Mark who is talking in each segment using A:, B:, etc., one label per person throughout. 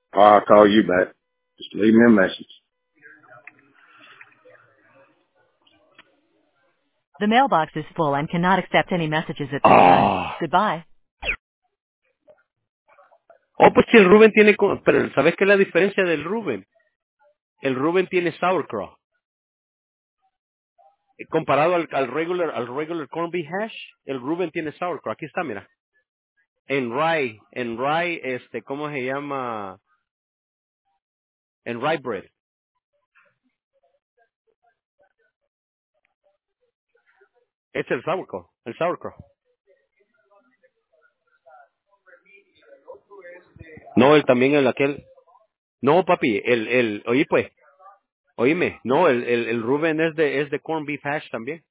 A: I'll call you back. Just leave me a message.
B: The mailbox is full and cannot accept any messages at this time.
C: Ah.
B: Goodbye.
C: Oh, pues si el Reuben tiene... Pero ¿sabes qué es la diferencia del Reuben? El Reuben tiene sauerkraut. Comparado al regular corned beef hash, el Reuben tiene sauerkraut. Aquí está, mira. En rye, ¿cómo se llama? En rye bread. Es el sauerkraut. No, también aquel. No, papi, oye pues, oíme, no, el Reuben es de corned beef hash también.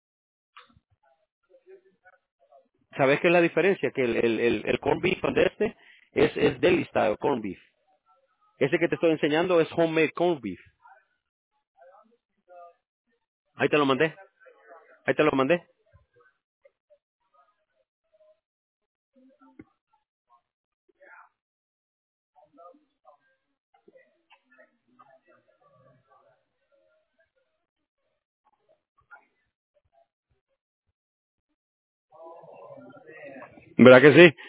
C: ¿Sabes qué es la diferencia? Que el corned beef de es deli style corned beef. Ese que te estoy enseñando es homemade corned beef. Ahí te lo mandé. Ahí te lo mandé. ¿Verdad que sí?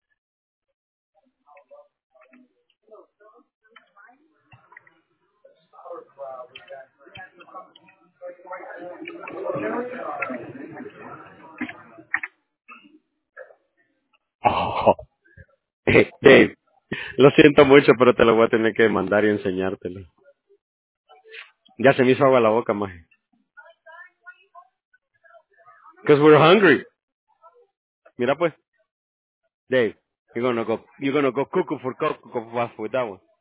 C: Oh, Dave, lo siento mucho, pero te lo voy a tener que mandar y enseñártelo. Ya se me hizo agua la boca, maje. Because we're hungry. Mira pues, Dave, you're gonna go cuckoo for with that one.